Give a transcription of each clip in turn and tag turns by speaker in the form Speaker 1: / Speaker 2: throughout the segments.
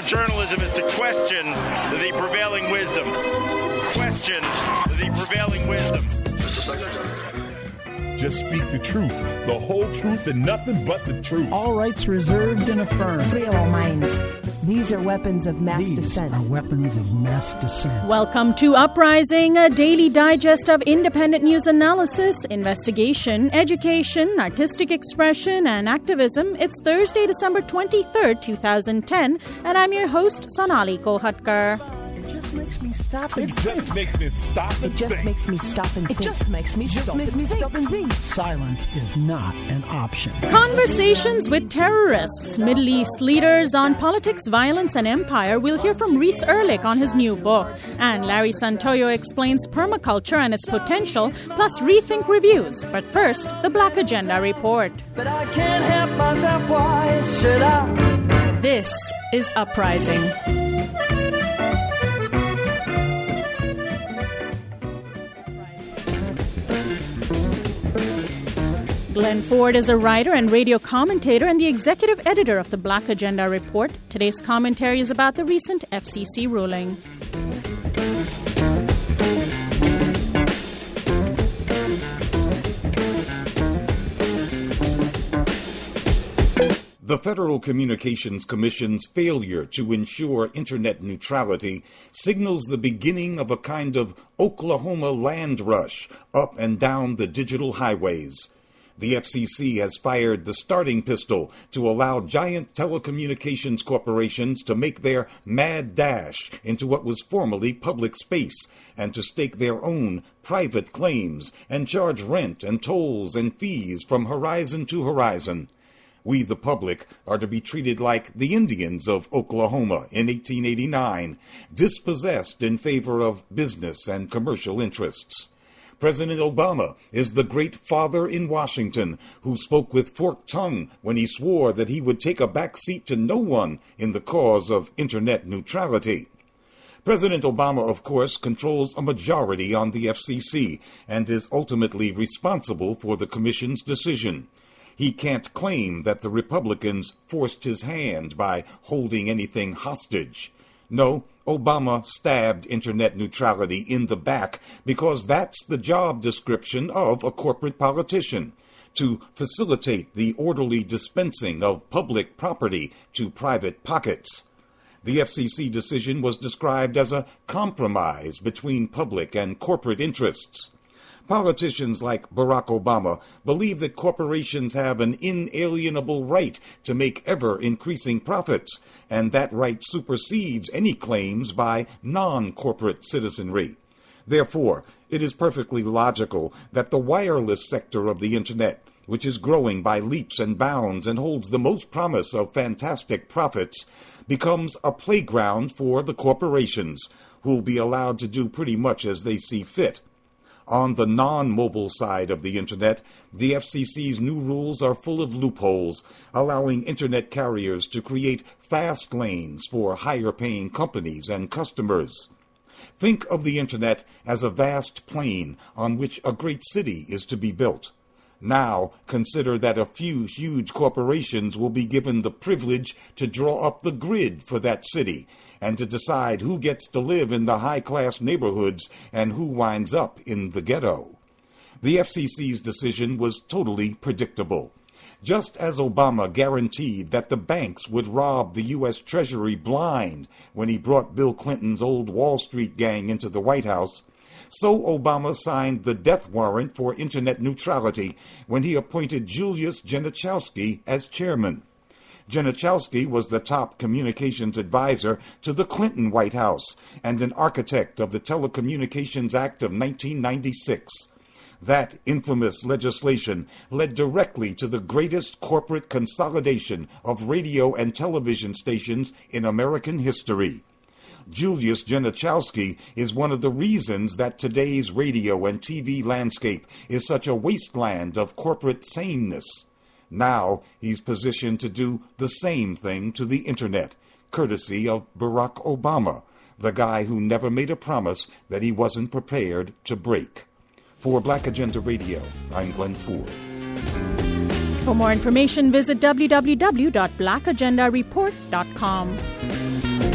Speaker 1: journalism is to question the prevailing wisdom. Question the prevailing wisdom. Mr. Secretary.
Speaker 2: Just speak the truth, the whole truth, and nothing but the truth.
Speaker 3: All rights reserved and affirmed.
Speaker 4: Free all minds. These are weapons of mass dissent.
Speaker 3: These are weapons of mass dissent.
Speaker 5: Welcome to Uprising, a daily digest of independent news analysis, investigation, education, artistic expression, and activism. It's Thursday, December 23rd, 2010, and I'm your host, Sonali Kolhatkar.
Speaker 3: It just makes me stop and
Speaker 2: It just makes me stop and
Speaker 4: It just
Speaker 2: think.
Speaker 4: makes me stop and think.
Speaker 3: It just makes me
Speaker 4: stop and think.
Speaker 3: Silence is not an option.
Speaker 5: Conversations with terrorists, Middle East leaders on politics, violence, and empire. We'll hear from Reese Ehrlich on his new book. And Larry Santoyo explains permaculture and its potential, plus Rethink reviews. But first, the Black Agenda Report.
Speaker 6: But I can't help myself, why should I?
Speaker 5: This is Uprising. Glenn Ford is a writer and radio commentator and the executive editor of the Black Agenda Report. Today's commentary is about the recent FCC ruling.
Speaker 7: The Federal Communications Commission's failure to ensure Internet neutrality signals the beginning of a kind of Oklahoma land rush up and down the digital highways. The FCC has fired the starting pistol to allow giant telecommunications corporations to make their mad dash into what was formerly public space and to stake their own private claims and charge rent and tolls and fees from horizon to horizon. We, the public, are to be treated like the Indians of Oklahoma in 1889, dispossessed in favor of business and commercial interests. President Obama is the great father in Washington who spoke with forked tongue when he swore that he would take a back seat to no one in the cause of Internet neutrality. President Obama, of course, controls a majority on the FCC and is ultimately responsible for the Commission's decision. He can't claim that the Republicans forced his hand by holding anything hostage. No, Obama stabbed Internet neutrality in the back because that's the job description of a corporate politician, to facilitate the orderly dispensing of public property to private pockets. The FCC decision was described as a compromise between public and corporate interests. Politicians like Barack Obama believe that corporations have an inalienable right to make ever-increasing profits, and that right supersedes any claims by non-corporate citizenry. Therefore, it is perfectly logical that the wireless sector of the Internet, which is growing by leaps and bounds and holds the most promise of fantastic profits, becomes a playground for the corporations, who will be allowed to do pretty much as they see fit. On the non-mobile side of the Internet, the FCC's new rules are full of loopholes, allowing Internet carriers to create fast lanes for higher-paying companies and customers. Think of the Internet as a vast plain on which a great city is to be built. Now, consider that a few huge corporations will be given the privilege to draw up the grid for that city and to decide who gets to live in the high-class neighborhoods and who winds up in the ghetto. The FCC's decision was totally predictable. Just as Obama guaranteed that the banks would rob the U.S. Treasury blind when he brought Bill Clinton's old Wall Street gang into the White House, so Obama signed the death warrant for Internet neutrality when he appointed Julius Genachowski as chairman. Genachowski was the top communications advisor to the Clinton White House and an architect of the Telecommunications Act of 1996. That infamous legislation led directly to the greatest corporate consolidation of radio and television stations in American history. Julius Genachowski is one of the reasons that today's radio and TV landscape is such a wasteland of corporate sameness. Now he's positioned to do the same thing to the Internet, courtesy of Barack Obama, the guy who never made a promise that he wasn't prepared to break. For Black Agenda Radio, I'm Glenn Ford.
Speaker 5: For more information, visit www.blackagendareport.com.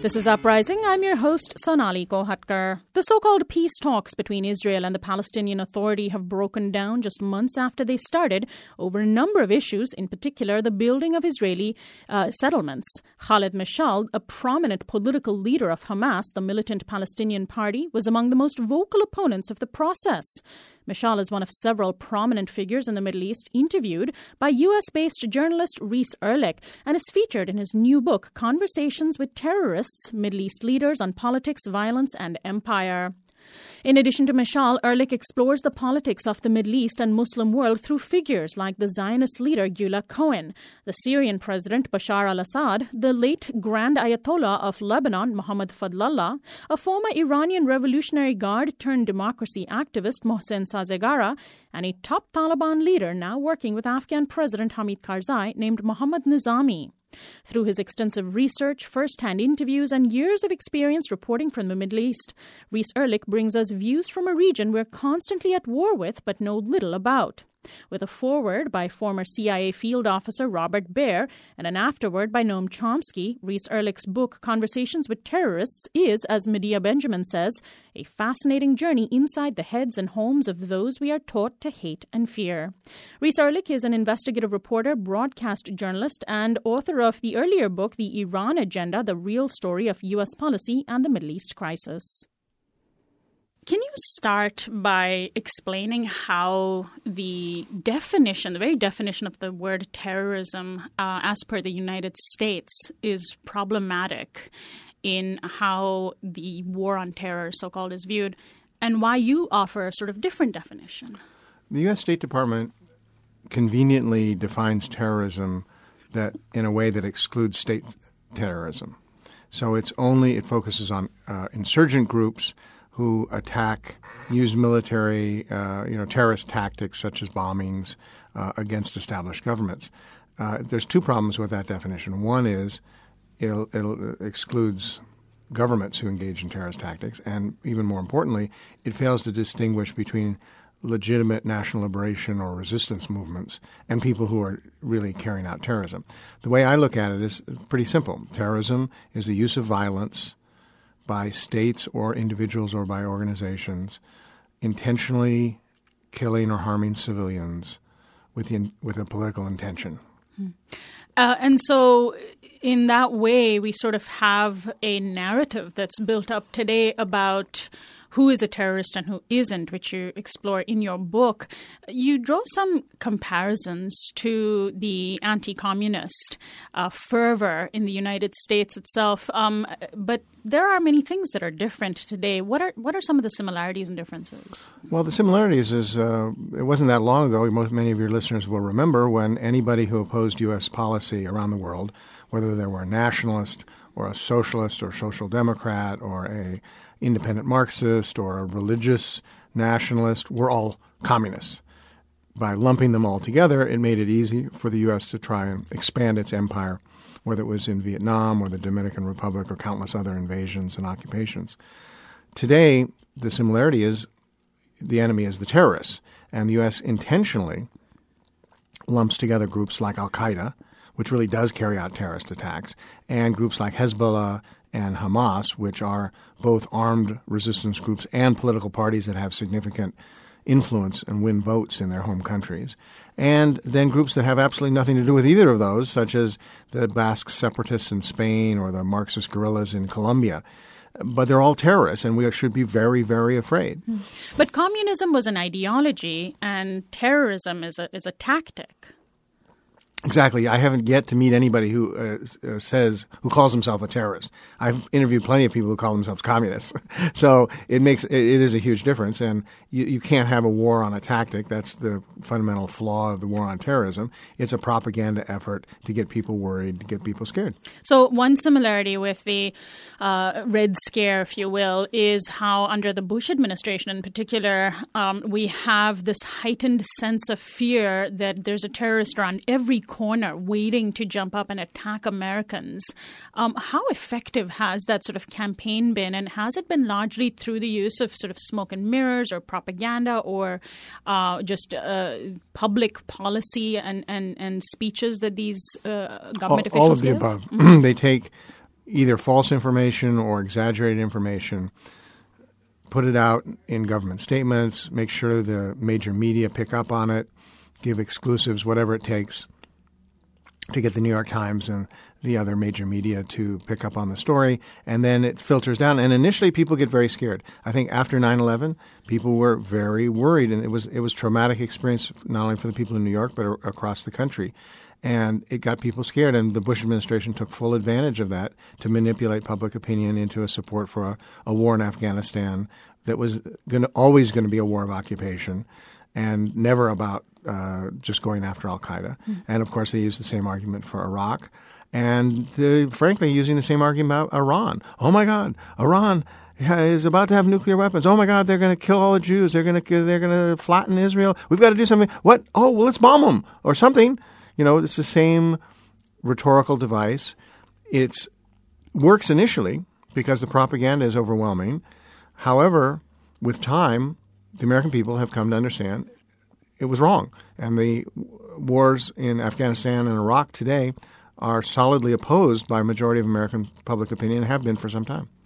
Speaker 5: This is Uprising. I'm your host, Sonali Gohatkar. The so-called peace talks between Israel and the Palestinian Authority have broken down just months after they started over a number of issues, in particular the building of Israeli settlements. Khaled Mashal, a prominent political leader of Hamas, the militant Palestinian party, was among the most vocal opponents of the process. Mashal is one of several prominent figures in the Middle East interviewed by U.S.-based journalist Reese Erlich and is featured in his new book, Conversations with Terrorists, Middle East Leaders on Politics, Violence and Empire. In addition to Mashal, Erlich explores the politics of the Middle East and Muslim world through figures like the Zionist leader Gula Cohen, the Syrian president Bashar al-Assad, the late Grand Ayatollah of Lebanon Mohammad Fadlallah, a former Iranian Revolutionary Guard turned democracy activist Mohsen Sazegara, and a top Taliban leader now working with Afghan President Hamid Karzai named Mohammad Nizami. Through his extensive research, first-hand interviews, and years of experience reporting from the Middle East, Reese Erlich brings us views from a region we're constantly at war with but know little about. With a foreword by former CIA field officer Robert Baer and an afterword by Noam Chomsky, Reese Erlich's book Conversations with Terrorists is, as Medea Benjamin says, a fascinating journey inside the heads and homes of those we are taught to hate and fear. Reese Erlich is an investigative reporter, broadcast journalist, and author of the earlier book, The Iran Agenda, The Real Story of U.S. Policy and the Middle East Crisis. Can you start by explaining how the very definition of the word terrorism, as per the United States, is problematic in how the war on terror, so-called, is viewed, and why you offer a sort of different definition?
Speaker 8: The U.S. State Department conveniently defines terrorism that in a way that excludes state terrorism. So it focuses on insurgent groups who attack, use military, terrorist tactics such as bombings against established governments. There's two problems with that definition. One is it excludes governments who engage in terrorist tactics, and even more importantly, it fails to distinguish between legitimate national liberation or resistance movements and people who are really carrying out terrorism. The way I look at it is pretty simple. Terrorism is the use of violence by states or individuals or by organizations intentionally killing or harming civilians with a political intention.
Speaker 5: And so in that way, we sort of have a narrative that's built up today about who is a terrorist and who isn't, which you explore in your book. You draw some comparisons to the anti-communist fervor in the United States itself, but there are many things that are different today. What are some of the similarities and differences?
Speaker 8: Well, the similarities is it wasn't that long ago, many of your listeners will remember, when anybody who opposed U.S. policy around the world, whether they were a nationalist or a socialist or social democrat or a independent Marxist or a religious nationalist, were all communists. By lumping them all together, it made it easy for the U.S. to try and expand its empire, whether it was in Vietnam or the Dominican Republic or countless other invasions and occupations. Today, the similarity is the enemy is the terrorists, and the U.S. intentionally lumps together groups like Al-Qaeda, which really does carry out terrorist attacks, and groups like Hezbollah and Hamas, which are both armed resistance groups and political parties that have significant influence and win votes in their home countries. And then groups that have absolutely nothing to do with either of those, such as the Basque separatists in Spain or the Marxist guerrillas in Colombia. But they're all terrorists, and we should be very, very afraid.
Speaker 5: But communism was an ideology, and terrorism is a tactic.
Speaker 8: Exactly. I haven't yet to meet anybody who calls himself a terrorist. I've interviewed plenty of people who call themselves communists. So it is a huge difference, and you can't have a war on a tactic. That's the fundamental flaw of the war on terrorism. It's a propaganda effort to get people worried, to get people scared.
Speaker 5: So one similarity with the Red Scare, if you will, is how under the Bush administration in particular, we have this heightened sense of fear that there's a terrorist around every corner waiting to jump up and attack Americans. How effective has that sort of campaign been, and has it been largely through the use of sort of smoke and mirrors or propaganda or just public policy and speeches that these government officials give?
Speaker 8: All of the above. They take either false information or exaggerated information, put it out in government statements, make sure the major media pick up on it, give exclusives, whatever it takes to get the New York Times and the other major media to pick up on the story, and then it filters down. And initially, people get very scared. I think after 9/11, people were very worried, and it was traumatic experience not only for the people in New York but across the country. And it got people scared, and the Bush administration took full advantage of that to manipulate public opinion into a support for a war in Afghanistan that was always going to be a war of occupation and never about just going after al-Qaeda. And, of course, they used the same argument for Iraq. And, frankly, using the same argument about Iran. Oh, my God, Iran is about to have nuclear weapons. Oh, my God, they're going to kill all the Jews. They're going to flatten Israel. We've got to do something. What? Oh, well, let's bomb them or something. You know, it's the same rhetorical device. It works initially because the propaganda is overwhelming. However, with time, the American people have come to understand it was wrong. And the wars in Afghanistan and Iraq today are solidly opposed by a majority of American public opinion and have been for some time.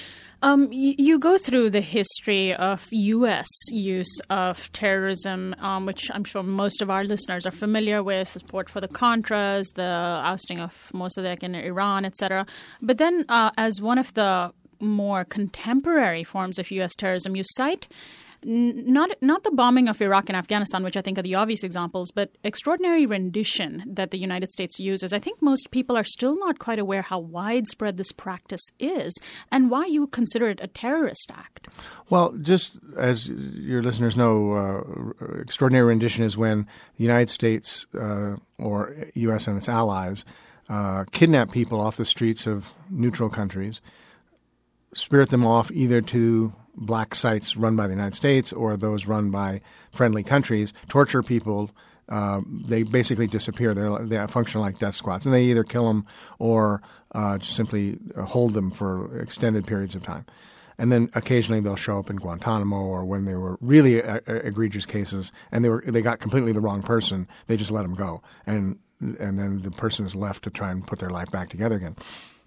Speaker 5: You go through the history of U.S. use of terrorism, which I'm sure most of our listeners are familiar with, support for the Contras, the ousting of Mossadegh in Iran, etc. But then as one of the more contemporary forms of U.S. terrorism, you cite not the bombing of Iraq and Afghanistan, which I think are the obvious examples, but extraordinary rendition that the United States uses. I think most people are still not quite aware how widespread this practice is and why you consider it a terrorist act.
Speaker 8: Well, just as your listeners know, extraordinary rendition is when the United States or U.S. and its allies kidnap people off the streets of neutral countries, spirit them off either to black sites run by the United States or those run by friendly countries, torture people. They basically disappear. They function like death squads, and they either kill them or just simply hold them for extended periods of time. And then occasionally they'll show up in Guantanamo, or when they were really egregious cases and they got completely the wrong person, they just let them go, and then the person is left to try and put their life back together again.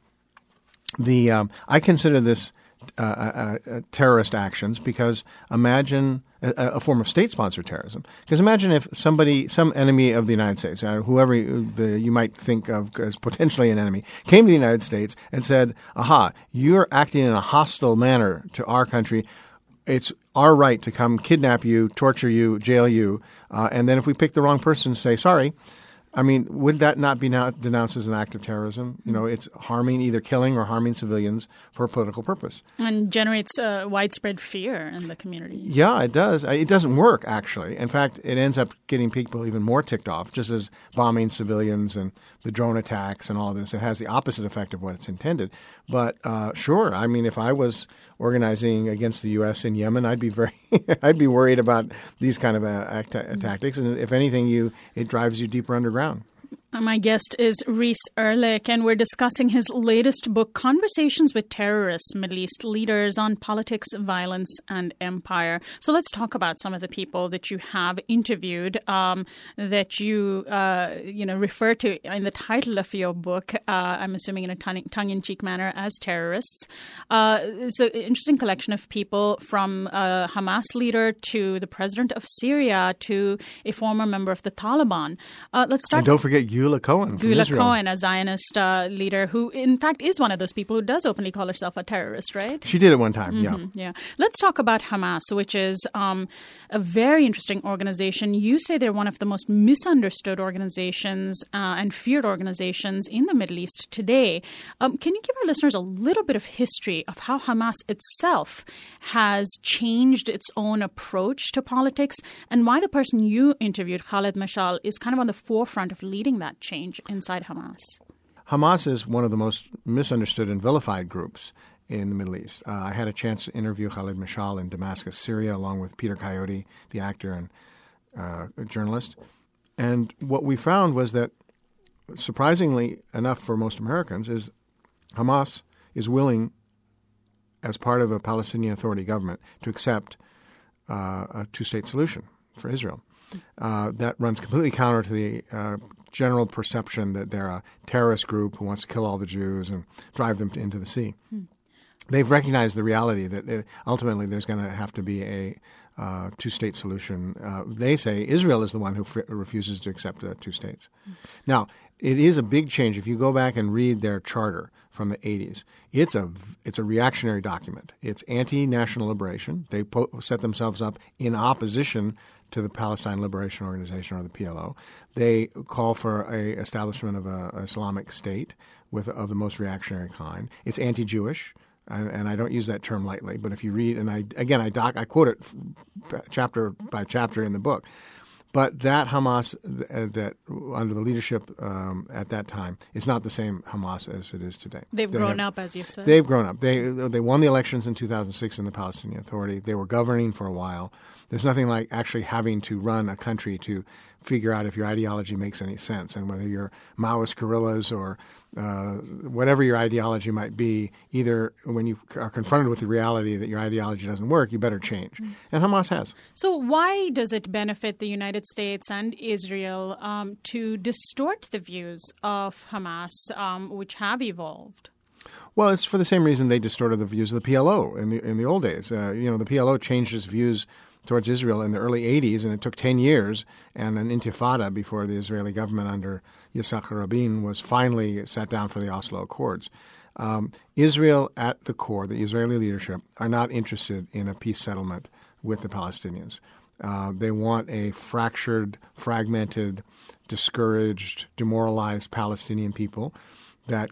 Speaker 8: I consider this terrorist actions because imagine a form of state-sponsored terrorism. Because imagine if some enemy of the United States, whoever you might think of as potentially an enemy, came to the United States and said, aha, you're acting in a hostile manner to our country. It's our right to come kidnap you, torture you, jail you, and then if we pick the wrong person, say sorry. I mean, would that not be now denounced as an act of terrorism? You know, it's either killing or harming civilians for a political purpose.
Speaker 5: And generates widespread fear in the community.
Speaker 8: Yeah, it does. It doesn't work, actually. In fact, it ends up getting people even more ticked off, just as bombing civilians and the drone attacks and all this. It has the opposite effect of what it's intended. But sure, I mean, if I was organizing against the U.S. in Yemen, I'd be I'd be worried about these kind of tactics. And if anything, it drives you deeper underground.
Speaker 5: My guest is Reese Erlich, and we're discussing his latest book, Conversations with Terrorists, Middle East Leaders on Politics, Violence, and Empire. So let's talk about some of the people that you have interviewed that you refer to in the title of your book, I'm assuming in a tongue-in-cheek manner, as terrorists. It's an interesting collection of people from a Hamas leader to the president of Syria to a former member of the Taliban. Let's start.
Speaker 8: And don't forget Gula Cohen from Israel.
Speaker 5: Cohen, a Zionist leader who, in fact, is one of those people who does openly call herself a terrorist, right?
Speaker 8: She did at one time,
Speaker 5: yeah. Let's talk about Hamas, which is a very interesting organization. You say they're one of the most misunderstood organizations and feared organizations in the Middle East today. Can you give our listeners a little bit of history of how Hamas itself has changed its own approach to politics and why the person you interviewed, Khaled Mashal, is kind of on the forefront of leading that change inside Hamas?
Speaker 8: Hamas is one of the most misunderstood and vilified groups in the Middle East. I had a chance to interview Khaled Mashal in Damascus, Syria, along with Peter Coyote, the actor and a journalist. And what we found was that, surprisingly enough for most Americans, is Hamas is willing, as part of a Palestinian Authority government, to accept a two-state solution for Israel. That runs completely counter to the general perception that they're a terrorist group who wants to kill all the Jews and drive them into the sea. They've recognized the reality that ultimately there's going to have to be a two-state solution. They say Israel is the one who refuses to accept two states. Now, it is a big change. If you go back and read their charter from the 80s, it's a reactionary document. It's anti-national liberation. They set themselves up in opposition to the Palestine Liberation Organization, or the PLO. They call for a establishment of an Islamic state of the most reactionary kind. It's anti-Jewish. And I don't use that term lightly, but if you read, and I quote it chapter by chapter in the book, but that Hamas that under the leadership at that time is not the same Hamas as it is today.
Speaker 5: They've grown up, as you've said.
Speaker 8: They've grown up. They won the elections in 2006 in the Palestinian Authority. They were governing for a while. There's nothing like actually having to run a country to figure out if your ideology makes any sense, and whether you're Maoist guerrillas or whatever your ideology might be, either when you are confronted with the reality that your ideology doesn't work, you better change. And Hamas has.
Speaker 5: So why does it benefit the United States and Israel to distort the views of Hamas, which have evolved?
Speaker 8: Well, it's for the same reason they distorted the views of the PLO in the old days. The PLO changed its views towards Israel in the early 80s, and it took 10 years and an intifada before the Israeli government under Yitzhak Rabin was finally sat down for the Oslo Accords. Israel at the core, the Israeli leadership, are not interested in a peace settlement with the Palestinians. They want a fractured, fragmented, discouraged, demoralized Palestinian people that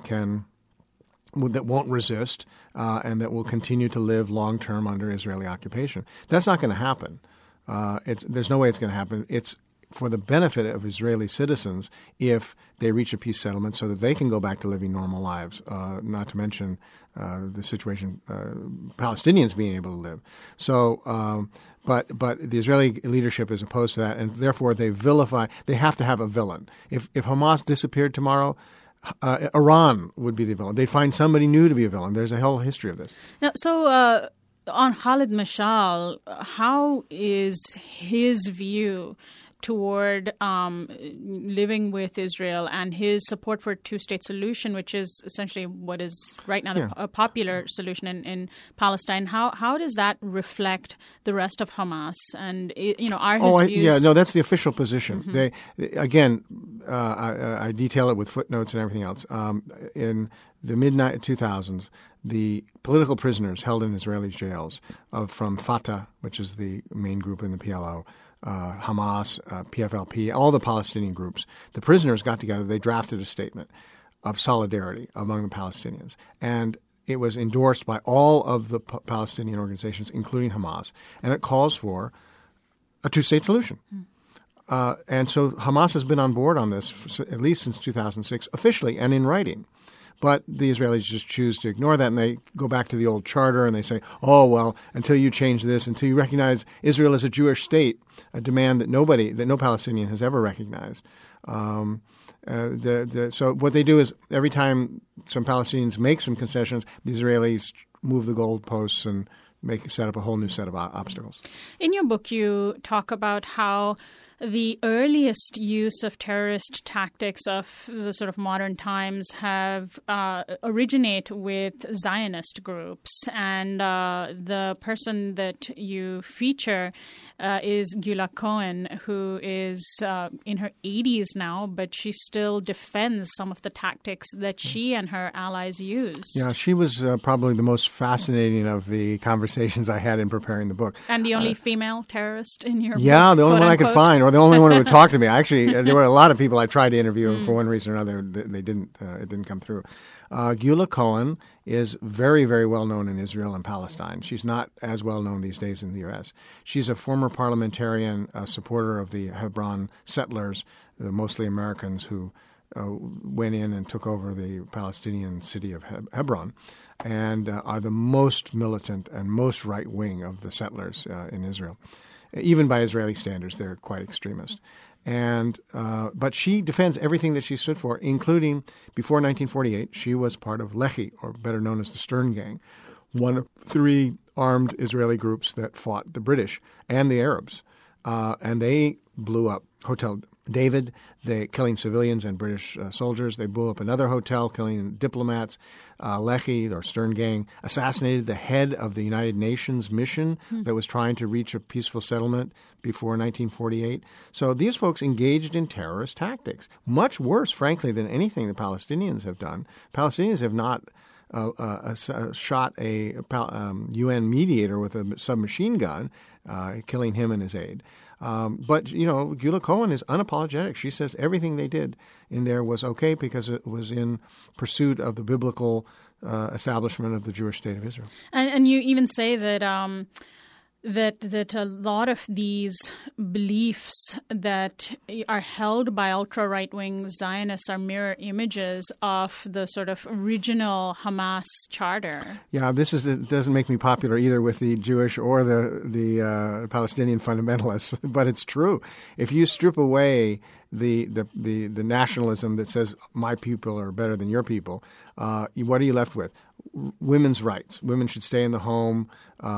Speaker 8: won't resist and that will continue to live long-term under Israeli occupation. That's not going to happen. There's no way it's going to happen. It's for the benefit of Israeli citizens if they reach a peace settlement so that they can go back to living normal lives, not to mention the situation Palestinians being able to live. So, but the Israeli leadership is opposed to that, and therefore they vilify. They have to have a villain. If Hamas disappeared tomorrow, Iran would be the villain. They'd find somebody new to be a villain. There's a whole history of this.
Speaker 5: Now, so on Khalid Mashal, how is his view toward living with Israel and his support for a two-state solution, which is essentially what is right now a popular solution in Palestine? How does that reflect the rest of Hamas? And are his views?
Speaker 8: That's the official position. Mm-hmm. I detail it with footnotes and everything else. In the mid-2000s, the political prisoners held in Israeli jails from Fatah, which is the main group in the PLO, Hamas, PFLP, all the Palestinian groups, the prisoners got together. They drafted a statement of solidarity among the Palestinians. And it was endorsed by all of the Palestinian organizations, including Hamas. And it calls for a two-state solution. And so Hamas has been on board on this at least since 2006, officially and in writing. But the Israelis just choose to ignore that, and they go back to the old charter, and they say, oh, well, until you change this, until you recognize Israel as a Jewish state, a demand that no Palestinian has ever recognized. So what they do is every time some Palestinians make some concessions, the Israelis move the goalposts and set up a whole new set of obstacles.
Speaker 5: In your book, you talk about how the earliest use of terrorist tactics of the sort of modern times have originate with Zionist groups. And the person that you feature is Gula Cohen, who is in her 80s now, but she still defends some of the tactics that she and her allies use.
Speaker 8: Yeah, she was probably the most fascinating of the conversations I had in preparing the book.
Speaker 5: And the only female terrorist in your book?
Speaker 8: Yeah, the only one I could find, or the only one who would talk to me. Actually, there were a lot of people I tried to interview, and for one reason or another, they didn't. It didn't come through. Gula Cohen is very, very well known in Israel and Palestine. She's not as well known these days in the U.S. She's a former parliamentarian, supporter of the Hebron settlers, mostly Americans who went in and took over the Palestinian city of Hebron, and are the most militant and most right-wing of the settlers in Israel. Even by Israeli standards, they're quite extremist. But she defends everything that she stood for, including before 1948, she was part of Lehi, or better known as the Stern Gang, one of 3 armed Israeli groups that fought the British and the Arabs. And they blew up Hotel David, they killing civilians and British soldiers. They blew up another hotel, killing diplomats. Lehi, or Stern Gang, assassinated the head of the United Nations mission that was trying to reach a peaceful settlement before 1948. So these folks engaged in terrorist tactics, much worse, frankly, than anything the Palestinians have done. Palestinians have not shot a UN mediator with a submachine gun, killing him and his aide. But, Gula Cohen is unapologetic. She says everything they did in there was okay because it was in pursuit of the biblical establishment of the Jewish state of Israel.
Speaker 5: And you even say that that a lot of these beliefs that are held by ultra-right-wing Zionists are mirror images of the sort of original Hamas charter.
Speaker 8: Yeah, it doesn't make me popular either with the Jewish or the Palestinian fundamentalists, but it's true. If you strip away the nationalism that says my people are better than your people, what are you left with? Women's rights. Women should stay in the home.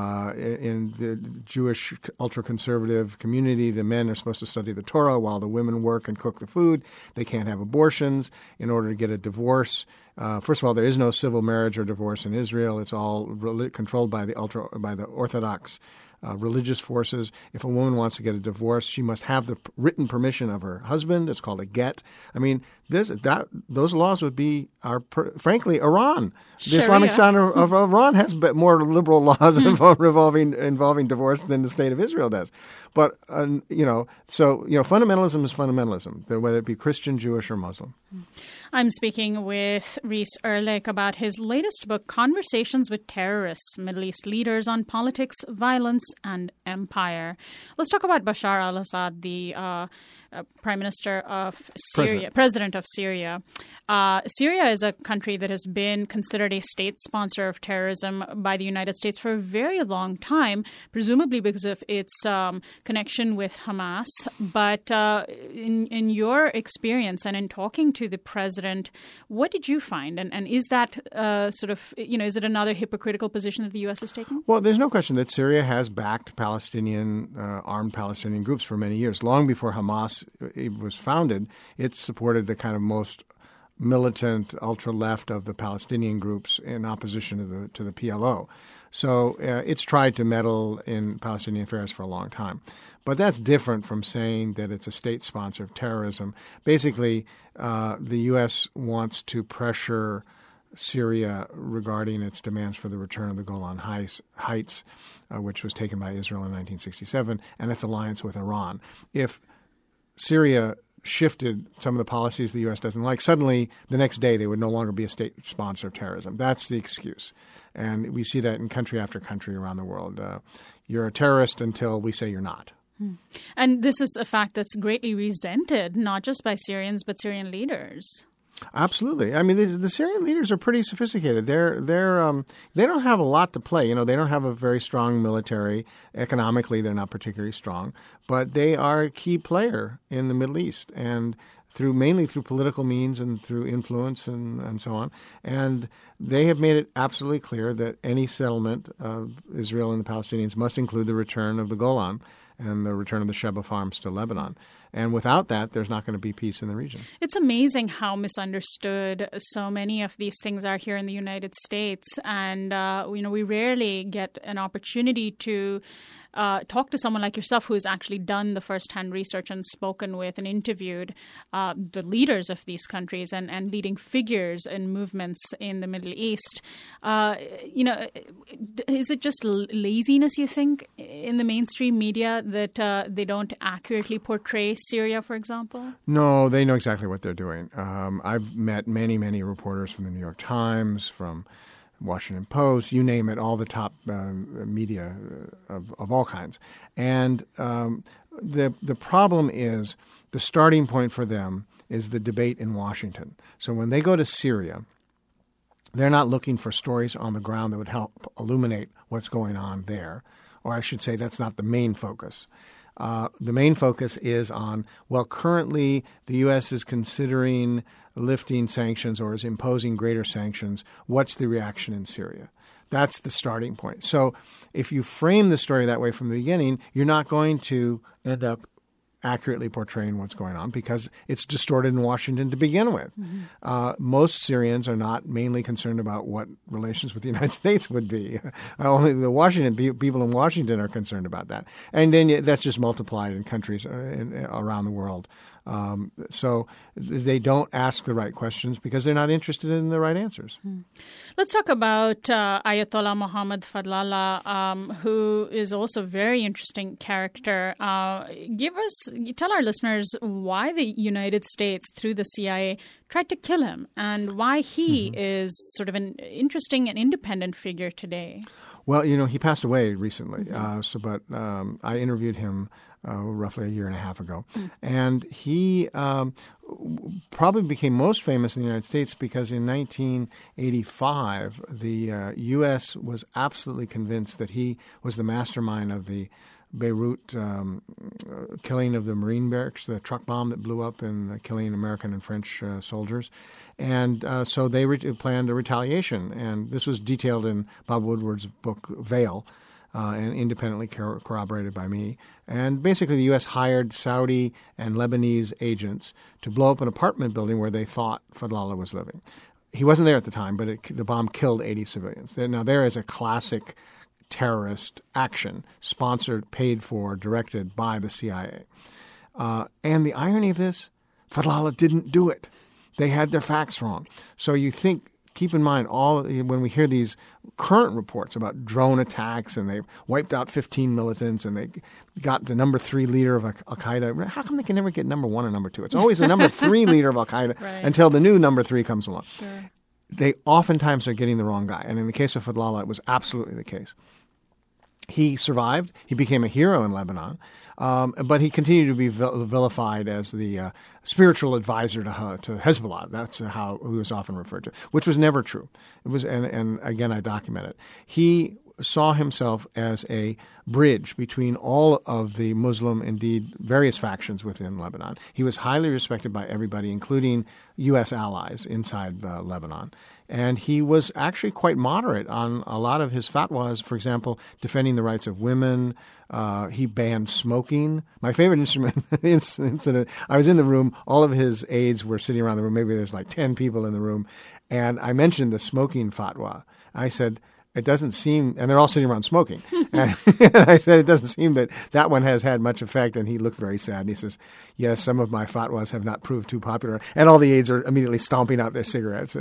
Speaker 8: In the Jewish ultra-conservative community, the men are supposed to study the Torah while the women work and cook the food. They can't have abortions. In order to get a divorce, first of all, there is no civil marriage or divorce in Israel. It's all controlled by the Orthodox religious forces. If a woman wants to get a divorce, she must have the written permission of her husband. It's called a get. I mean, those laws would be frankly, Iran. The Islamic State of Iran has more liberal laws involving divorce than the state of Israel does. But fundamentalism is fundamentalism, whether it be Christian, Jewish, or Muslim.
Speaker 5: I'm speaking with Reese Erlich about his latest book, Conversations with Terrorists, Middle East Leaders on Politics, Violence, and Empire. Let's talk about Bashar al-Assad, the Prime Minister of Syria, President of Syria. Syria is a country that has been considered a state sponsor of terrorism by the United States for a very long time, presumably because of its connection with Hamas. But in your experience and in talking to the president, what did you find? And is that is it another hypocritical position that the U.S. is taking?
Speaker 8: Well, there's no question that Syria has backed armed Palestinian groups for many years. Long before Hamas was founded, it supported the kind of most militant ultra-left of the Palestinian groups in opposition to the PLO. So it's tried to meddle in Palestinian affairs for a long time. But that's different from saying that it's a state sponsor of terrorism. Basically, the U.S. wants to pressure Syria regarding its demands for the return of the Golan Heights, which was taken by Israel in 1967, and its alliance with Iran. If Syria shifted some of the policies the U.S. doesn't like, suddenly the next day they would no longer be a state sponsor of terrorism. That's the excuse. And we see that in country after country around the world. You're a terrorist until we say you're not.
Speaker 5: And this is a fact that's greatly resented, not just by Syrians, but Syrian leaders.
Speaker 8: Absolutely. I mean, the Syrian leaders are pretty sophisticated. They don't have a lot to play. They don't have a very strong military. Economically, they're not particularly strong, but they are a key player in the Middle East, and mainly through political means and through influence and so on. And they have made it absolutely clear that any settlement of Israel and the Palestinians must include the return of the Golan and the return of the Sheba farms to Lebanon. And without that, there's not going to be peace in the region. It's
Speaker 5: amazing how misunderstood so many of these things are here in the United States. And, we rarely get an opportunity to talk to someone like yourself who has actually done the first-hand research and spoken with and interviewed the leaders of these countries and leading figures and movements in the Middle East. Is it just laziness, you think, in the mainstream media that they don't accurately portray Syria, for example? No,
Speaker 8: they know exactly what they're doing. I've met many, many reporters from the New York Times, from Washington Post, you name it, all the top media of all kinds. And the problem is the starting point for them is the debate in Washington. So when they go to Syria, they're not looking for stories on the ground that would help illuminate what's going on there. Or I should say that's not the main focus. The main focus is on, currently the U.S. is considering lifting sanctions or is imposing greater sanctions. What's the reaction in Syria? That's the starting point. So if you frame the story that way from the beginning, you're not going to end up accurately portraying what's going on because it's distorted in Washington to begin with. Most Syrians are not mainly concerned about what relations with the United States would be. Only the people in Washington are concerned about that. And then that's just multiplied in countries around the world. So they don't ask the right questions because they're not interested in the right answers.
Speaker 5: Let's talk about Ayatollah Mohammad Fadlallah, who is also a very interesting character. Tell our listeners why the United States, through the CIA, tried to kill him and why he is sort of an interesting and independent figure today.
Speaker 8: Well, he passed away recently. But I interviewed him roughly a year and a half ago. And he probably became most famous in the United States because in 1985, the U.S. was absolutely convinced that he was the mastermind of the Beirut killing of the Marine barracks, the truck bomb that blew up and killing American and French soldiers. And so they planned a retaliation. And this was detailed in Bob Woodward's book, Veil, and independently corroborated by me. And basically the U.S. hired Saudi and Lebanese agents to blow up an apartment building where they thought Fadlallah was living. He wasn't there at the time, but the bomb killed 80 civilians. Now, there is a classic terrorist action, sponsored, paid for, directed by the CIA. And the irony of this, Fadlallah didn't do it. They had their facts wrong. So keep in mind, when we hear these current reports about drone attacks and they wiped out 15 militants and they got the number 3 leader of Al-Qaeda, how come they can never get number 1 or number 2? It's always the number 3 leader of Al-Qaeda until the new number 3 comes along. Sure. They oftentimes are getting the wrong guy. And in the case of Fadlallah, it was absolutely the case. He survived. He became a hero in Lebanon, but he continued to be vilified as the spiritual advisor to Hezbollah. That's how he was often referred to, which was never true. It was, and again, I document it. He saw himself as a bridge between all of the Muslim, indeed various factions within Lebanon. He was highly respected by everybody, including U.S. allies inside Lebanon. And he was actually quite moderate on a lot of his fatwas, for example, defending the rights of women. He banned smoking. My favorite incident, I was in the room, all of his aides were sitting around the room, maybe there's like 10 people in the room, and I mentioned the smoking fatwa. I said, it doesn't seem, and they're all sitting around smoking. And I said, it doesn't seem that one has had much effect. And he looked very sad. And he says, yes, some of my fatwas have not proved too popular. And all the aides are immediately stomping out their cigarettes.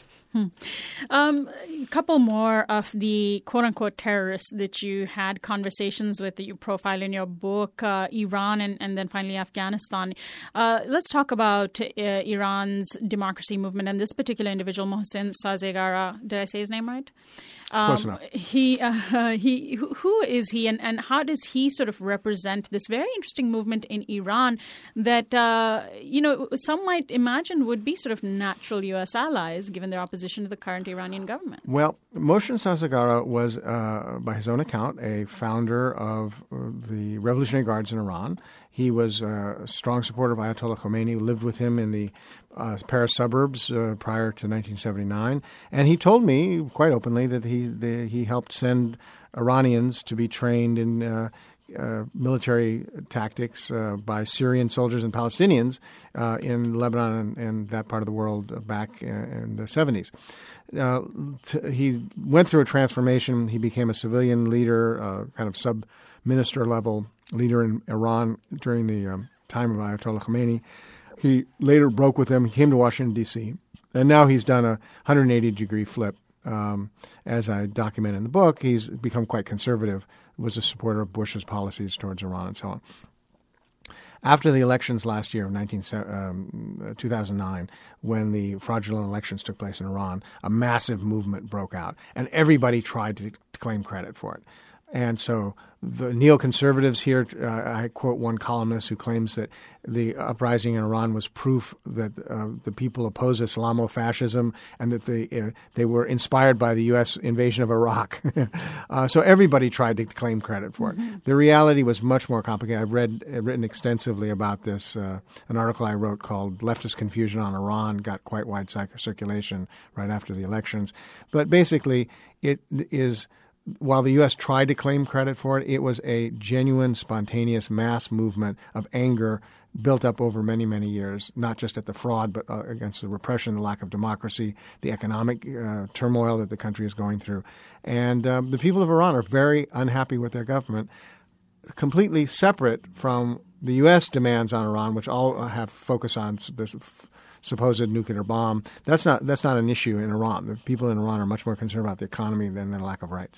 Speaker 5: A couple more of the quote-unquote terrorists that you had conversations with, that you profile in your book, Iran and then finally Afghanistan. Let's talk about Iran's democracy movement and this particular individual, Mohsen Sazegara. Did I say his name right?
Speaker 8: Close enough.
Speaker 5: Who is he and how does he sort of represent this very interesting movement in Iran that, some might imagine would be sort of natural U.S. allies given their opposition to the current Iranian government?
Speaker 8: Well, Mohsen Sazegara was, by his own account, a founder of the Revolutionary Guards in Iran. He was a strong supporter of Ayatollah Khomeini, lived with him in the Paris suburbs prior to 1979. And he told me quite openly that he helped send Iranians to be trained in military tactics by Syrian soldiers and Palestinians in Lebanon and that part of the world back in the 70s. He went through a transformation. He became a civilian leader, kind of sub-minister level leader in Iran during the time of Ayatollah Khomeini. He later broke with him. He came to Washington, D.C., and now he's done a 180-degree flip. As I document in the book, he's become quite conservative, was a supporter of Bush's policies towards Iran and so on. After the elections last year of 2009, when the fraudulent elections took place in Iran, a massive movement broke out, and everybody tried to claim credit for it. And so the neoconservatives here, I quote one columnist who claims that the uprising in Iran was proof that the people oppose Islamofascism and that they were inspired by the U.S. invasion of Iraq. So everybody tried to claim credit for it. Mm-hmm. The reality was much more complicated. I've written extensively about this. An article I wrote called Leftist Confusion on Iran got quite wide circulation right after the elections. But basically, it is while the U.S. tried to claim credit for it, it was a genuine, spontaneous mass movement of anger built up over many, many years, not just at the fraud, but against the repression, the lack of democracy, the economic turmoil that the country is going through. And the people of Iran are very unhappy with their government, completely separate from the U.S. demands on Iran, which all have focus on this supposed nuclear bomb. That's not an issue in Iran. The people in Iran are much more concerned about the economy than their lack of rights.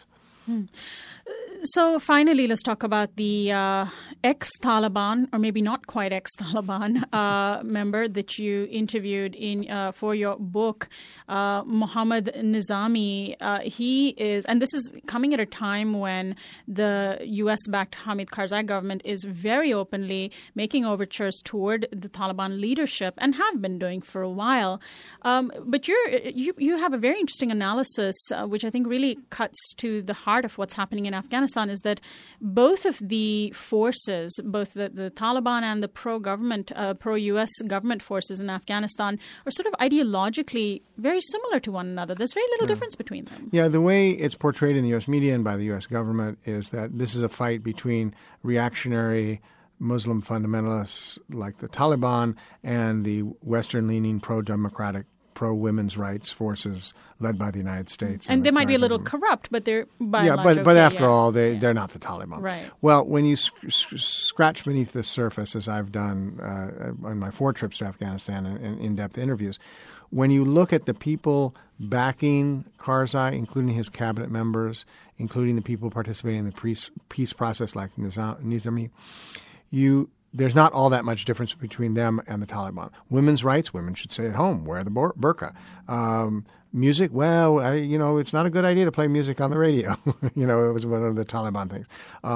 Speaker 5: So finally, let's talk about the ex-Taliban, or maybe not quite ex-Taliban, member that you interviewed for your book, Mohammad Nizami. He is, and this is coming at a time when the U.S.-backed Hamid Karzai government is very openly making overtures toward the Taliban leadership and have been doing for a while. But you have a very interesting analysis, which I think really cuts to the heart of what's happening in Afghanistan, is that both of the forces, both the Taliban and the pro-U.S. government forces in Afghanistan, are sort of ideologically very similar to one another. There's very little difference between them.
Speaker 8: Yeah, the way it's portrayed in the U.S. media and by the U.S. government is that this is a fight between reactionary Muslim fundamentalists like the Taliban and the Western-leaning pro-democratic, pro-women's rights forces led by the United States.
Speaker 5: And they might be a little corrupt, but they're by and
Speaker 8: large
Speaker 5: okay,
Speaker 8: but after all, they're not the Taliban.
Speaker 5: Right.
Speaker 8: Well, when you scratch beneath the surface, as I've done on my 4 trips to Afghanistan and in-depth interviews, when you look at the people backing Karzai, including his cabinet members, including the people participating in the peace process like Nizami, there's not all that much difference between them and the Taliban. Women's rights, women should stay at home, wear the burqa. Music, well, it's not a good idea to play music on the radio. It was one of the Taliban things.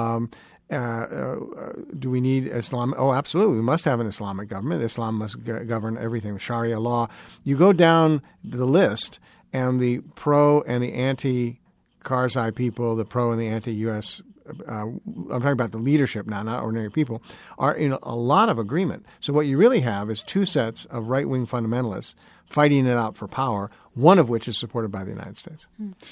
Speaker 8: Do we need Islam? Oh, absolutely. We must have an Islamic government. Islam must govern everything, Sharia law. You go down the list, and the pro and the anti-Karzai people, the pro and the anti-U.S. I'm talking about the leadership now, not ordinary people, are in a lot of agreement. So what you really have is 2 sets of right-wing fundamentalists fighting it out for power, one of which is supported by the United States.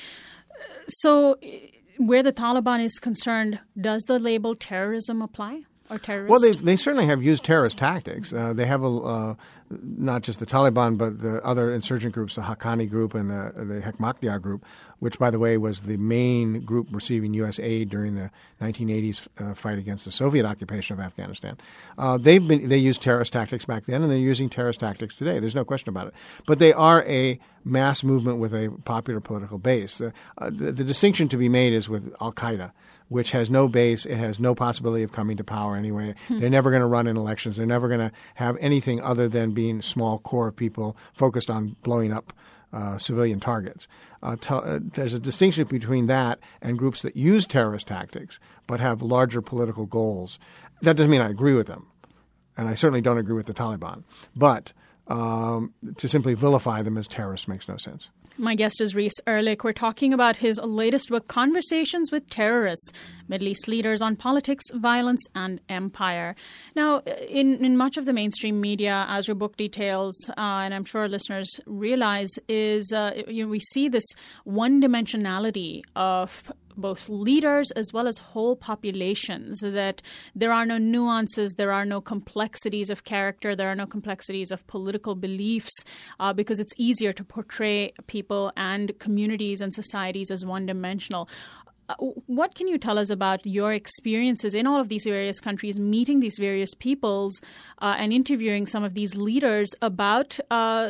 Speaker 5: So where the Taliban is concerned, does the label terrorism apply? Or terrorist?
Speaker 8: Well, they certainly have used terrorist tactics. They have not just the Taliban, but the other insurgent groups, the Haqqani group and the Hekmatyar group, which, by the way, was the main group receiving U.S. aid during the 1980s fight against the Soviet occupation of Afghanistan. They used terrorist tactics back then, and they're using terrorist tactics today. There's no question about it. But they are a mass movement with a popular political base. The distinction to be made is with Al-Qaeda, which has no base. It has no possibility of coming to power anyway. They're never going to run in elections. They're never going to have anything other than being a small core of people focused on blowing up civilian targets. There's a distinction between that and groups that use terrorist tactics but have larger political goals. That doesn't mean I agree with them, and I certainly don't agree with the Taliban. But to simply vilify them as terrorists makes no sense.
Speaker 5: My guest is Reese Erlich. We're talking about his latest book, Conversations with Terrorists, Middle East Leaders on Politics, Violence, and Empire. Now, in much of the mainstream media, as your book details, and I'm sure listeners realize, is we see this one-dimensionality of both leaders as well as whole populations, that there are no nuances, there are no complexities of character, there are no complexities of political beliefs, because it's easier to portray people and communities and societies as one-dimensional. What can you tell us about your experiences in all of these various countries, meeting these various peoples and interviewing some of these leaders about,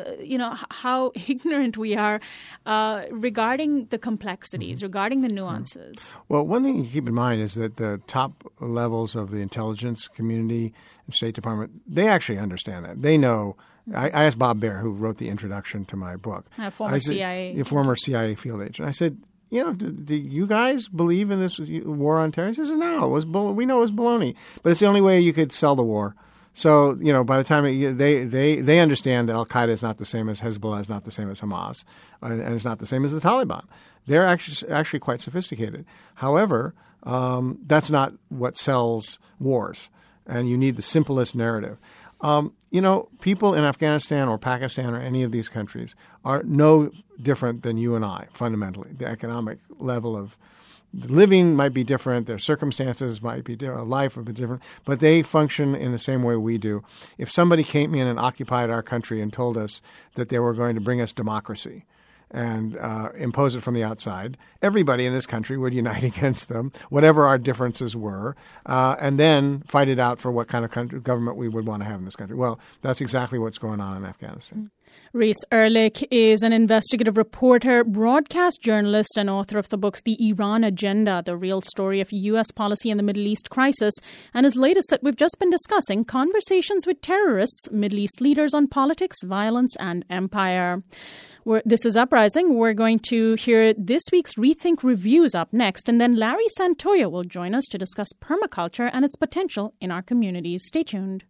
Speaker 5: how ignorant we are regarding the complexities, regarding the nuances?
Speaker 8: Well, one thing to keep in mind is that the top levels of the intelligence community and State Department, they actually understand that. They know. I asked Bob Baer, who wrote the introduction to my book.
Speaker 5: Former CIA
Speaker 8: field agent. I said, do you guys believe in this war on terror? He says, no, we know it was baloney. But it's the only way you could sell the war. So, by the time they understand that Al-Qaeda is not the same as Hezbollah, is not the same as Hamas, and it's not the same as the Taliban. They're actually quite sophisticated. However, that's not what sells wars, and you need the simplest narrative. People in Afghanistan or Pakistan or any of these countries are no different than you and I, fundamentally. The economic level of living might be different, their circumstances might be different, life would be different, but they function in the same way we do. If somebody came in and occupied our country and told us that they were going to bring us democracy and impose it from the outside, everybody in this country would unite against them, whatever our differences were, and then fight it out for what kind of government we would want to have in this country. Well, that's exactly what's going on in Afghanistan.
Speaker 5: Reese Erlich is an investigative reporter, broadcast journalist, and author of the books The Iran Agenda, The Real Story of U.S. Policy in the Middle East Crisis, and his latest that we've just been discussing, Conversations with Terrorists, Middle East Leaders on Politics, Violence, and Empire. This is Uprising. We're going to hear this week's Rethink Reviews up next, and then Larry Santoyo will join us to discuss permaculture and its potential in our communities. Stay tuned.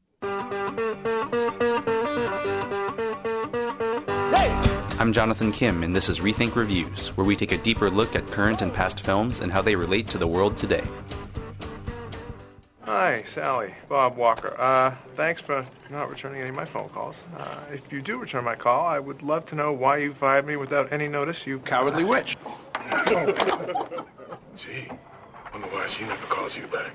Speaker 9: I'm Jonathan Kim, and this is Rethink Reviews, where we take a deeper look at current and past films and how they relate to the world today.
Speaker 10: Hi, Sally. Bob Walker. Thanks for not returning any of my phone calls. If you do return my call, I would love to know why you fired me without any notice, you cowardly witch.
Speaker 11: Gee, wonder why she never calls you back.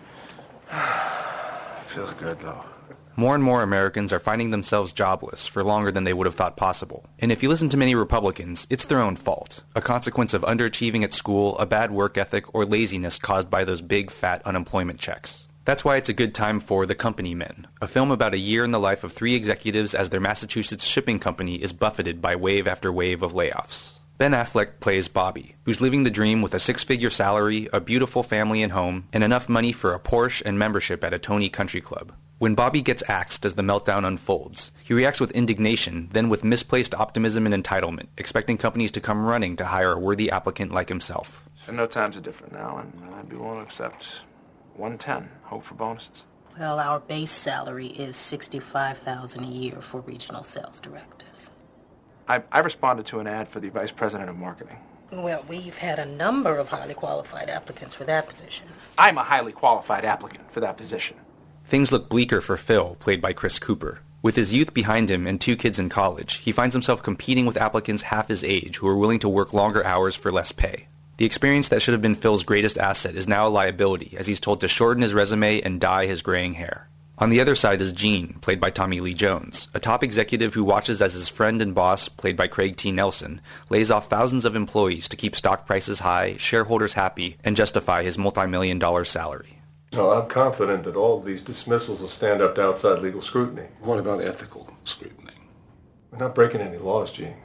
Speaker 10: Feels good, though.
Speaker 9: More and more Americans are finding themselves jobless for longer than they would have thought possible. And if you listen to many Republicans, it's their own fault, a consequence of underachieving at school, a bad work ethic, or laziness caused by those big, fat unemployment checks. That's why it's a good time for The Company Men, a film about a year in the life of 3 executives as their Massachusetts shipping company is buffeted by wave after wave of layoffs. Ben Affleck plays Bobby, who's living the dream with a 6-figure salary, a beautiful family and home, and enough money for a Porsche and membership at a Tony Country Club. When Bobby gets axed as the meltdown unfolds, he reacts with indignation, then with misplaced optimism and entitlement, expecting companies to come running to hire a worthy applicant like himself.
Speaker 10: I know times are different now, and I'd be willing to accept $110, hope for bonuses.
Speaker 12: Well, our base salary is $65,000 a year for regional sales directors.
Speaker 10: I responded to an ad for the vice president of marketing.
Speaker 12: Well, we've had a number of highly qualified applicants for that position.
Speaker 10: I'm a highly qualified applicant for that position.
Speaker 9: Things look bleaker for Phil, played by Chris Cooper. With his youth behind him and 2 kids in college, he finds himself competing with applicants half his age who are willing to work longer hours for less pay. The experience that should have been Phil's greatest asset is now a liability, as he's told to shorten his resume and dye his graying hair. On the other side is Gene, played by Tommy Lee Jones, a top executive who watches as his friend and boss, played by Craig T. Nelson, lays off thousands of employees to keep stock prices high, shareholders happy, and justify his multi-million-dollar salary.
Speaker 11: No, I'm confident that all of these dismissals will stand up to outside legal scrutiny.
Speaker 13: What about ethical scrutiny?
Speaker 11: We're not breaking any laws, Gene.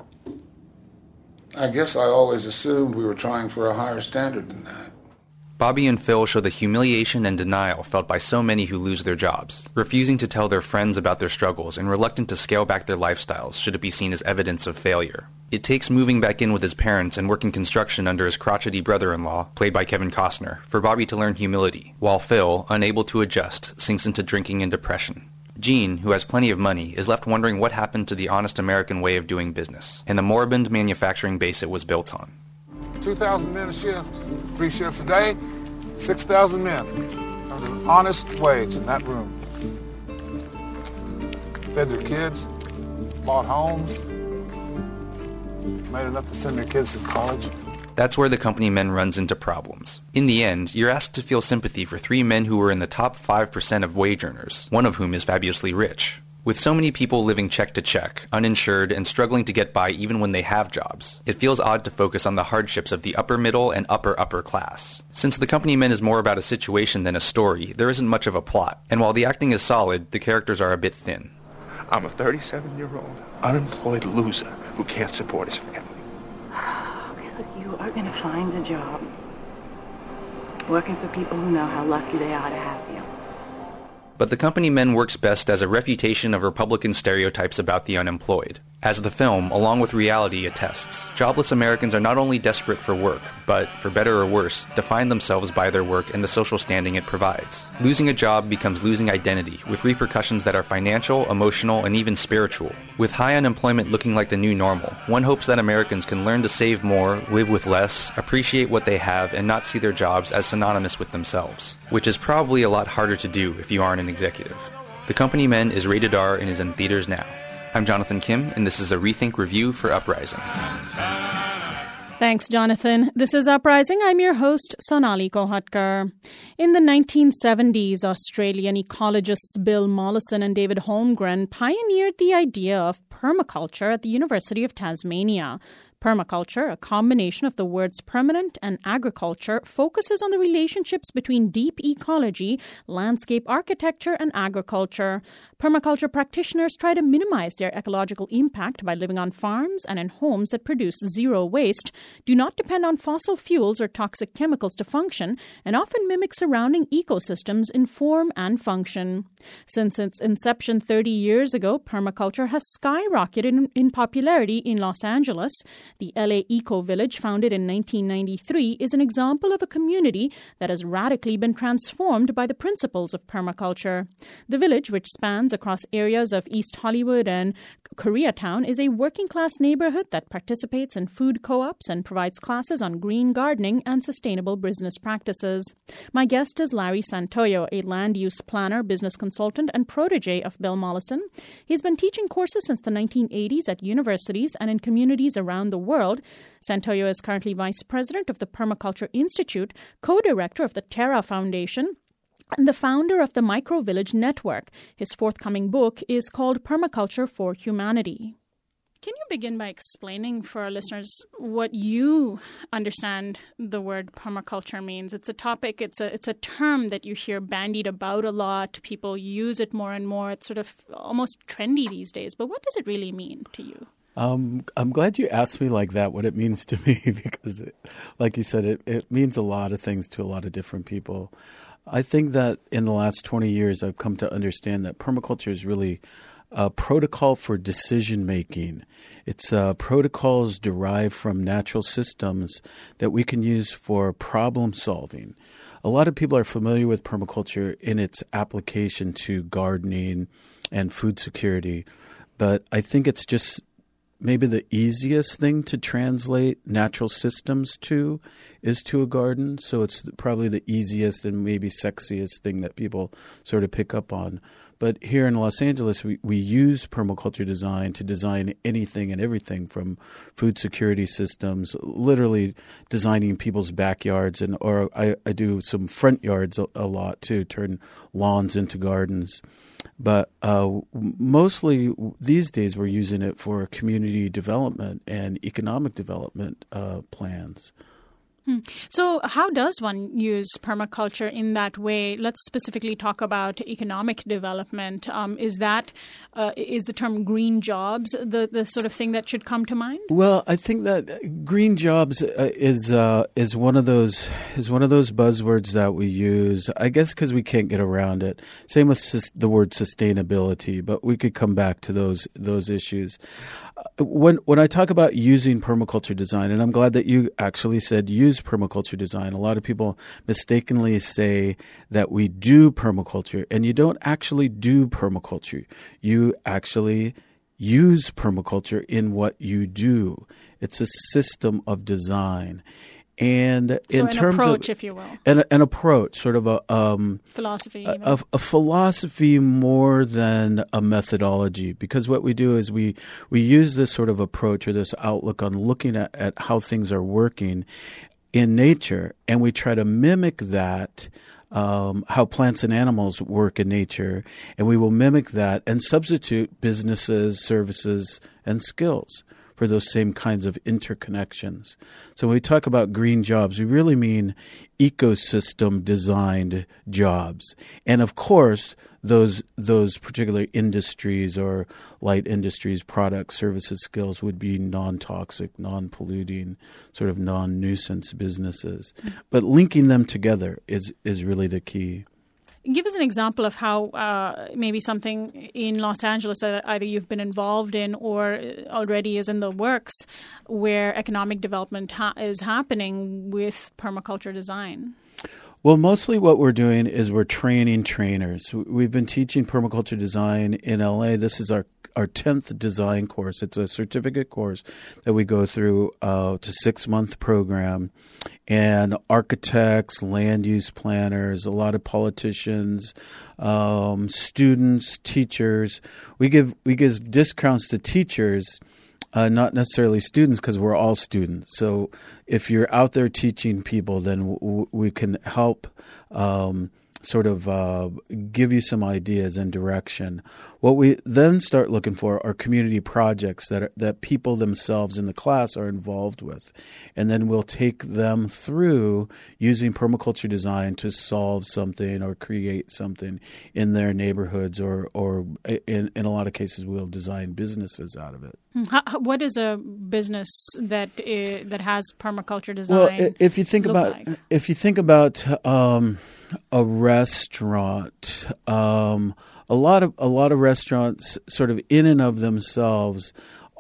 Speaker 13: I guess I always assumed we were trying for a higher standard than that.
Speaker 9: Bobby and Phil show the humiliation and denial felt by so many who lose their jobs, refusing to tell their friends about their struggles and reluctant to scale back their lifestyles should it be seen as evidence of failure. It takes moving back in with his parents and working construction under his crotchety brother-in-law, played by Kevin Costner, for Bobby to learn humility, while Phil, unable to adjust, sinks into drinking and depression. Gene, who has plenty of money, is left wondering what happened to the honest American way of doing business, and the moribund manufacturing base it was built on.
Speaker 14: 2,000 men a shift, 3 shifts a day, 6,000 men earned an honest wage in that room. Fed their kids, bought homes, made enough to send their kids to college.
Speaker 9: That's where The Company Men runs into problems. In the end, you're asked to feel sympathy for 3 men who were in the top 5% of wage earners, one of whom is fabulously rich. With so many people living check to check, uninsured, and struggling to get by even when they have jobs, it feels odd to focus on the hardships of the upper middle and upper class. Since The Company Men is more about a situation than a story, there isn't much of a plot, and while the acting is solid, the characters are a bit thin.
Speaker 10: I'm a 37-year-old, unemployed loser who can't support his family.
Speaker 15: Okay, look, you are going to find a job working for people who know how lucky they are to have you.
Speaker 9: But The Company Men works best as a refutation of Republican stereotypes about the unemployed. As the film, along with reality, attests, jobless Americans are not only desperate for work, but, for better or worse, define themselves by their work and the social standing it provides. Losing a job becomes losing identity, with repercussions that are financial, emotional, and even spiritual. With high unemployment looking like the new normal, one hopes that Americans can learn to save more, live with less, appreciate what they have, and not see their jobs as synonymous with themselves, which is probably a lot harder to do if you aren't an executive. The Company Men is rated R and is in theaters now. I'm Jonathan Kim, and this is a Rethink Review for Uprising.
Speaker 5: Thanks, Jonathan. This is Uprising. I'm your host, Sonali Kohatkar. In the 1970s, Australian ecologists Bill Mollison and David Holmgren pioneered the idea of permaculture at the University of Tasmania. Permaculture, a combination of the words permanent and agriculture, focuses on the relationships between deep ecology, landscape architecture, and agriculture. Permaculture practitioners try to minimize their ecological impact by living on farms and in homes that produce zero waste, do not depend on fossil fuels or toxic chemicals to function, and often mimic surrounding ecosystems in form and function. Since its inception 30 years ago, permaculture has skyrocketed in popularity in Los Angeles. The LA Eco Village, founded in 1993, is an example of a community that has radically been transformed by the principles of permaculture. The village, which spans across areas of East Hollywood and Koreatown, is a working-class neighborhood that participates in food co-ops and provides classes on green gardening and sustainable business practices. My guest is Larry Santoyo, a land use planner, business consultant, and protege of Bill Mollison. He's been teaching courses since the 1980s at universities and in communities around the world. Santoyo is currently vice president of the Permaculture Institute, co-director of the Terra Foundation, and the founder of the Micro Village Network. His forthcoming book is called Permaculture for Humanity. Can you begin by explaining for our listeners what you understand the word permaculture means? It's a topic, it's a term that you hear bandied about a lot. People use it more and more. It's sort of almost trendy these days. But what does it really mean to you?
Speaker 16: I'm glad you asked me like that, what it means to me, because, like you said, it means a lot of things to a lot of different people. I think that in the last 20 years, I've come to understand that permaculture is really a protocol for decision making. It's protocols derived from natural systems that we can use for problem solving. A lot of people are familiar with permaculture in its application to gardening and food security, but I think it's just maybe the easiest thing to translate natural systems to is to a garden. So it's probably the easiest and maybe sexiest thing that people sort of pick up on. But here in Los Angeles, we use permaculture design to design anything and everything from food security systems, literally designing people's backyards. Or I do some front yards a lot too, turn lawns into gardens. But mostly these days we're using it for community development and economic development plans.
Speaker 5: So how does one use permaculture in that way? Let's specifically talk about economic development. Is the term green jobs the sort of thing that should come to mind?
Speaker 16: Well, I think that green jobs is one of those buzzwords that we use, I guess because we can't get around it. Same with the word sustainability, but we could come back to those issues. When I talk about using permaculture design, and I'm glad that you actually said use permaculture design. A lot of people mistakenly say that we do permaculture, and you don't actually do permaculture. You actually use permaculture in what you do. It's a system of design. And
Speaker 5: so
Speaker 16: in terms
Speaker 5: approach,
Speaker 16: of
Speaker 5: if you will,
Speaker 16: an approach, sort of a
Speaker 5: philosophy,
Speaker 16: a philosophy more than a methodology. Because what we do is we use this sort of approach or this outlook on looking at how things are working in nature, and we try to mimic that. How plants and animals work in nature, and we will mimic that and substitute businesses, services, and skills for those same kinds of interconnections. So when we talk about green jobs, we really mean ecosystem designed jobs. And of course, those particular industries or light industries, products, services, skills would be non-toxic, non-polluting, sort of non-nuisance businesses. But linking them together is really the key.
Speaker 5: Give us an example of how maybe something in Los Angeles that either you've been involved in or already is in the works where economic development is happening with permaculture design.
Speaker 16: Well, mostly what we're doing is we're training trainers. We've been teaching permaculture design in LA. This is our 10th design course. It's a certificate course that we go through. It's a 6-month program. And architects, land use planners, a lot of politicians, students, teachers. We give discounts to teachers not necessarily students, because we're all students. So if you're out there teaching people, then we can help give you some ideas and direction. What we then start looking for are community projects that people themselves in the class are involved with. And then we'll take them through using permaculture design to solve something or create something in their neighborhoods, or in a lot of cases we'll design businesses out of it.
Speaker 5: What is a business that has permaculture design?
Speaker 16: Well, if you think about a restaurant, a lot of restaurants, sort of in and of themselves,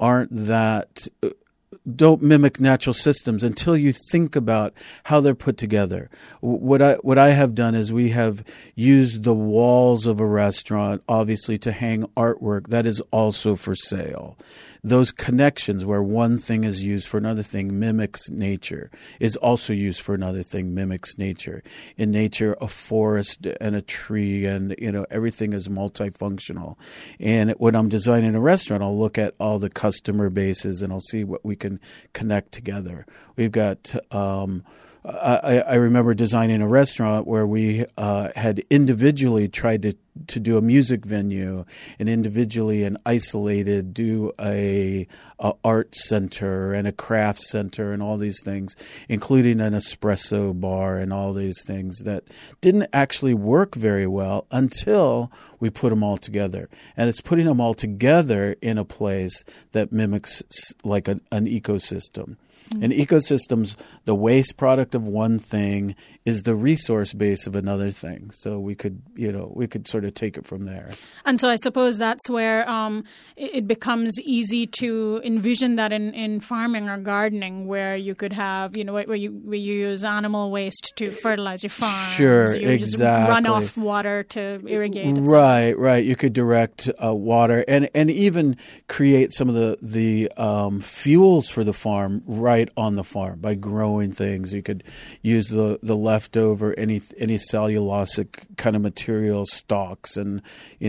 Speaker 16: don't mimic natural systems until you think about how they're put together. What I have done is we have used the walls of a restaurant, obviously, to hang artwork that is also for sale. Those connections where one thing is used for another thing mimics nature, is also used for another thing mimics nature. In nature, a forest and a tree and, everything is multifunctional. And when I'm designing a restaurant, I'll look at all the customer bases and I'll see what we can connect together. We've got I remember designing a restaurant where we had individually tried to do a music venue, and individually and isolated do a art center and a craft center and all these things, including an espresso bar and all these things that didn't actually work very well until we put them all together. And it's putting them all together in a place that mimics like an ecosystem. In ecosystems, the waste product of one thing is the resource base of another thing. So we could sort of take it from there. And
Speaker 5: so I suppose that's where it becomes easy to envision that in farming or gardening, where you could have, where you use animal waste to fertilize your farm.
Speaker 16: Sure,
Speaker 5: so you
Speaker 16: exactly.
Speaker 5: Just run off water to irrigate.
Speaker 16: Right. You could direct water and even create some of the fuels for the farm right on the farm by growing things. You could use the leftover any cellulosic kind of material, stalks, and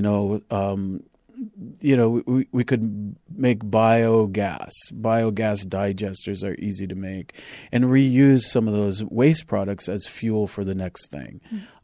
Speaker 16: we could make biogas. Biogas digesters are easy to make, and reuse some of those waste products as fuel for the next thing.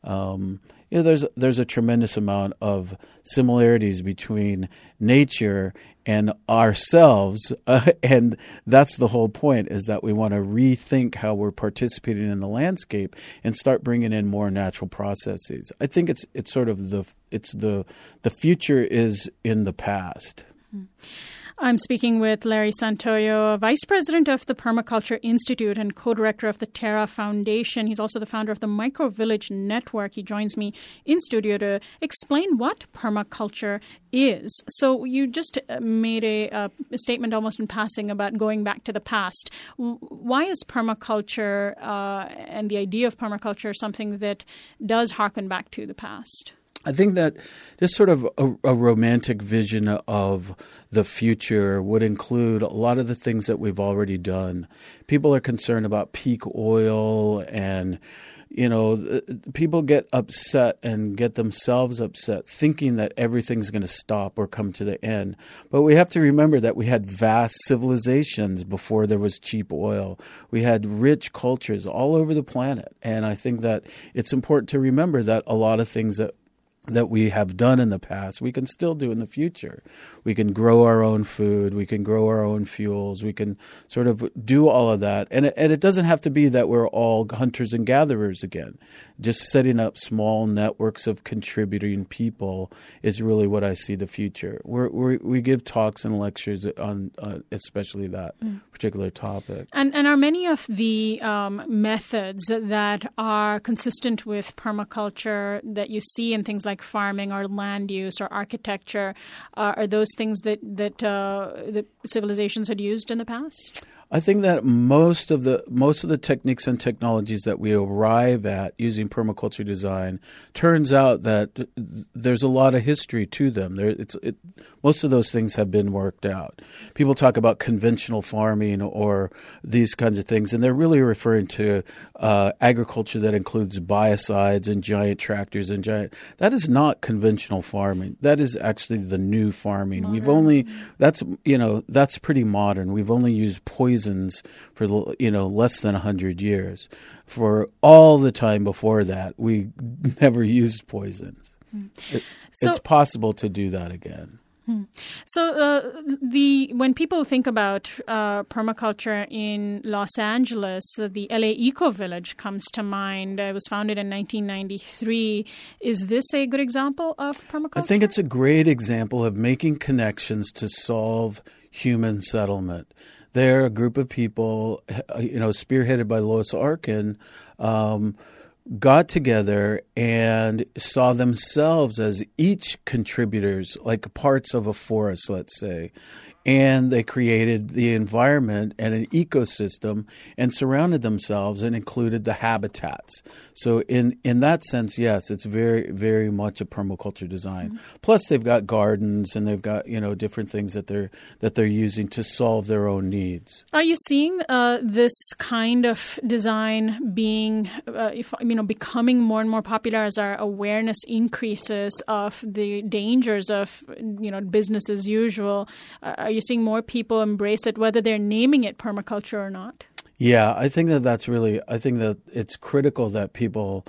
Speaker 16: There's a tremendous amount of similarities between nature and ourselves, and that's the whole point, is that we want to rethink how we're participating in the landscape and start bringing in more natural processes. I think it's sort of the future is in the past.
Speaker 5: I'm speaking with Larry Santoyo, Vice President of the Permaculture Institute and co-director of the Terra Foundation. He's also the founder of the Microvillage Network. He joins me in studio to explain what permaculture is. So you just made a statement almost in passing about going back to the past. Why is permaculture and the idea of permaculture something that does harken back to the past?
Speaker 16: I think that just sort of a romantic vision of the future would include a lot of the things that we've already done. People are concerned about peak oil, and people get upset and get themselves upset thinking that everything's going to stop or come to the end. But we have to remember that we had vast civilizations before there was cheap oil. We had rich cultures all over the planet. And I think that it's important to remember that a lot of things that we have done in the past, we can still do in the future. We can grow our own food. We can grow our own fuels. We can sort of do all of that. And it doesn't have to be that we're all hunters and gatherers again. Just setting up small networks of contributing people is really what I see the future. We give talks and lectures on especially that particular topic.
Speaker 5: And are many of the methods that are consistent with permaculture that you see in things like farming or land use or architecture, are those things that civilizations had used in the past?
Speaker 16: I think that most of the techniques and technologies that we arrive at using permaculture design turns out that there's a lot of history to them. Most of those things have been worked out. People talk about conventional farming or these kinds of things, and they're really referring to agriculture that includes biocides and giant tractors and that is not conventional farming. That is actually the new farming. Modern. That's pretty modern. We've only used poisons for less than 100 years. For all the time before that, we never used poisons. It's possible to do that again.
Speaker 5: So when people think about permaculture in Los Angeles, the LA Eco Village comes to mind. It was founded in 1993. Is this a good example of permaculture?
Speaker 16: I think it's a great example of making connections to solve human settlement. They're a group of people, spearheaded by Lois Arkin, got together and saw themselves as each contributors, like parts of a forest, let's say. And they created the environment and an ecosystem and surrounded themselves and included the habitats. So in that sense, yes, it's very, very much a permaculture design. Mm-hmm. Plus, they've got gardens and they've got different things that they're using to solve their own needs.
Speaker 5: Are you seeing this kind of design being, becoming more and more popular as our awareness increases of the dangers of business as usual? Are you seeing more people embrace it, whether they're naming it permaculture or not?
Speaker 16: Yeah, I think that it's critical that people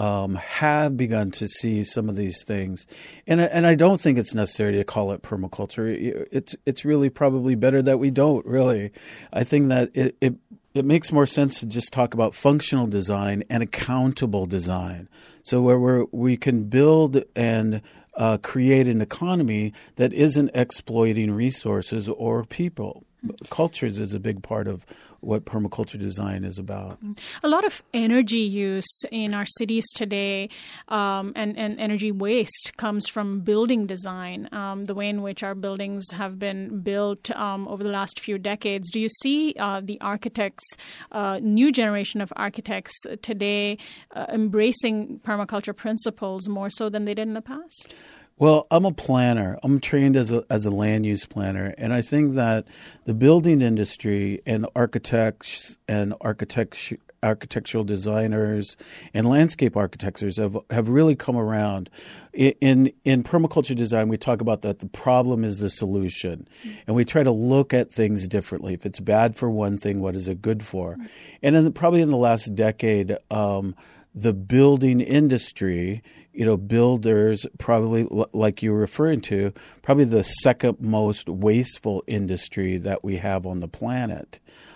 Speaker 16: have begun to see some of these things, and I don't think it's necessary to call it permaculture. It's really probably better that we don't. Really, I think that it makes more sense to just talk about functional design and accountable design. So where we can build and create an economy that isn't exploiting resources or people. Cultures is a big part of what permaculture design is about.
Speaker 5: A lot of energy use in our cities today and energy waste comes from building design, the way in which our buildings have been built over the last few decades. Do you see the architects, new generation of architects today embracing permaculture principles more so than they did in the past?
Speaker 16: Well, I'm a planner. I'm trained as a land use planner, and I think that the building industry and architects and architectural designers and landscape architects have really come around. In permaculture design, we talk about that the problem is the solution, and we try to look at things differently. If it's bad for one thing, what is it good for? And probably in the last decade, the building industry, builders, probably like you were referring to, probably the second most wasteful industry that we have on the planet.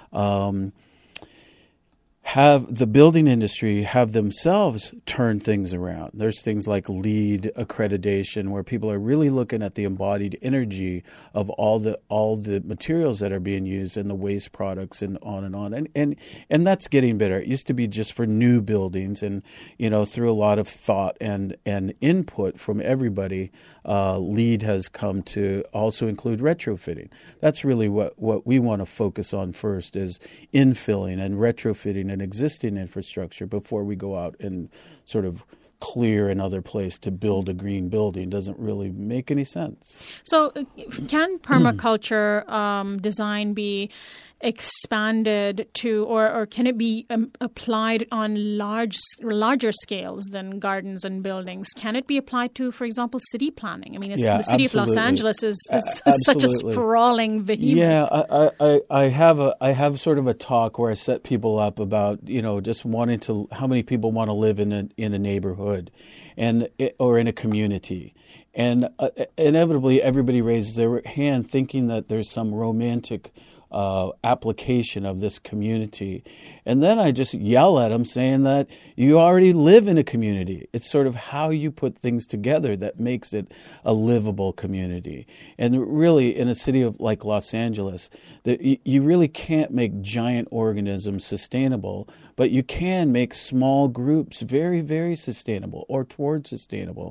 Speaker 16: Have the building industry have themselves turned things around. There's things like LEED accreditation where people are really looking at the embodied energy of all the materials that are being used and the waste products and on. And that's getting better. It used to be just for new buildings, and through a lot of thought and input from everybody, LEED has come to also include retrofitting. That's really what we want to focus on first, is infilling and retrofitting an existing infrastructure before we go out and sort of clear another place to build a green building. Doesn't really make any sense.
Speaker 5: So can permaculture design be expanded to, or can it be applied on larger scales than gardens and buildings? Can it be applied to, for example, city planning? I mean, the city of Los Angeles is such a sprawling behemoth.
Speaker 16: Yeah, I have sort of a talk where I set people up about just wanting to, how many people want to live in a neighborhood or in a community. And inevitably, everybody raises their hand thinking that there's some romantic application of this community. And then I just yell at them saying that you already live in a community. It's sort of how you put things together that makes it a livable community. And really, in a city like Los Angeles, you really can't make giant organisms sustainable, but you can make small groups very, very sustainable or towards sustainable.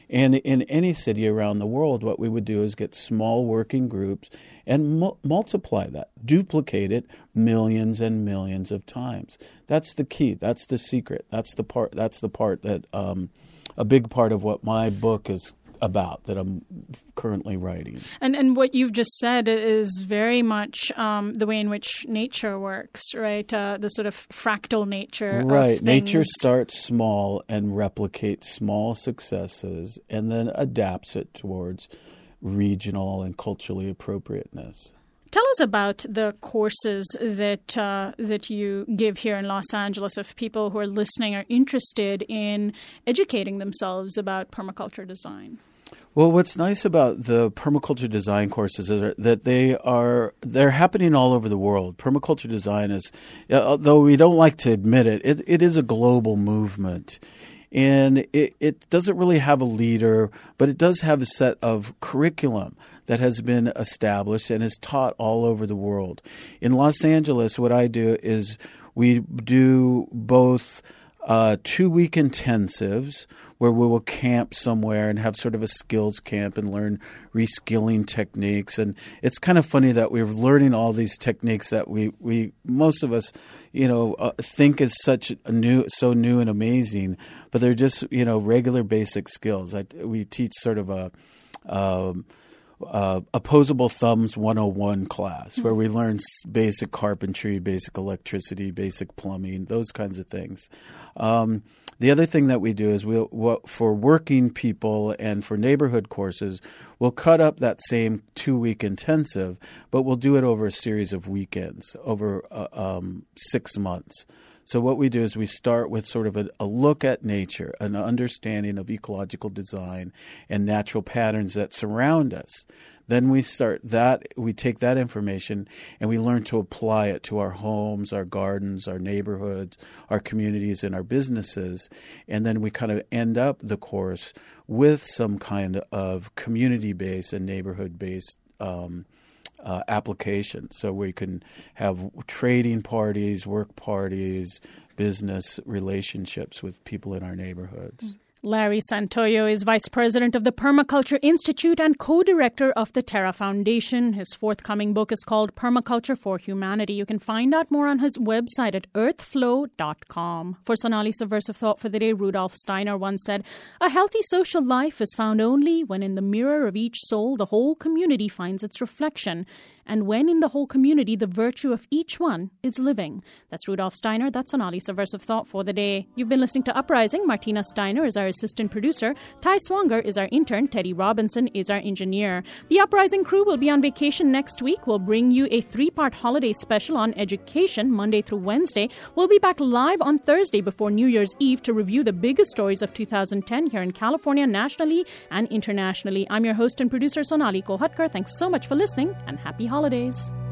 Speaker 16: And in any city around the world, what we would do is get small working groups and multiply that, duplicate it millions and millions of times. That's the key. That's the secret. That's the part that a big part of what my book is about, that I'm currently writing.
Speaker 5: And what you've just said is very much the way in which nature works, right? The sort of fractal nature of things.
Speaker 16: Nature starts small and replicates small successes and then adapts it towards regional and culturally appropriateness.
Speaker 5: Tell us about the courses that you give here in Los Angeles if people who are listening are interested in educating themselves about permaculture design.
Speaker 16: Well, what's nice about the permaculture design courses is that they're happening all over the world. Permaculture design is, though we don't like to admit it, it is a global movement. And it doesn't really have a leader, but it does have a set of curriculum that has been established and is taught all over the world. In Los Angeles, what I do is we do both 2-week intensives where we will camp somewhere and have sort of a skills camp and learn reskilling techniques. And it's kind of funny that we're learning all these techniques that we most of us, think is so new and amazing, but they're just, regular basic skills. We teach sort of a Opposable Thumbs 101 class where we learn basic carpentry, basic electricity, basic plumbing, those kinds of things. The other thing that we do is for working people and for neighborhood courses, we'll cut up that same 2-week intensive, but we'll do it over a series of weekends, over 6 months. So what we do is we start with sort of a look at nature, an understanding of ecological design and natural patterns that surround us. Then we take that information and we learn to apply it to our homes, our gardens, our neighborhoods, our communities, and our businesses. And then we kind of end up the course with some kind of community-based and neighborhood-based application. So we can have trading parties, work parties, business relationships with people in our neighborhoods.
Speaker 5: Larry Santoyo is Vice President of the Permaculture Institute and co-director of the Terra Foundation. His forthcoming book is called Permaculture for Humanity. You can find out more on his website at earthflow.com. For Sonali Subversive Thought for the Day, Rudolf Steiner once said, "A healthy social life is found only when in the mirror of each soul the whole community finds its reflection, and when in the whole community the virtue of each one is living." That's Rudolf Steiner. That's Sonali Subversive Thought for the Day. You've been listening to Uprising. Martina Steiner is our assistant producer. Ty Swanger is our intern. Teddy Robinson is our engineer. The Uprising crew will be on vacation next week. We'll bring you a 3-part holiday special on education, Monday through Wednesday. We'll be back live on Thursday before New Year's Eve to review the biggest stories of 2010 here in California, nationally and internationally. I'm your host and producer, Sonali Kolhatkar. Thanks so much for listening, and happy holidays.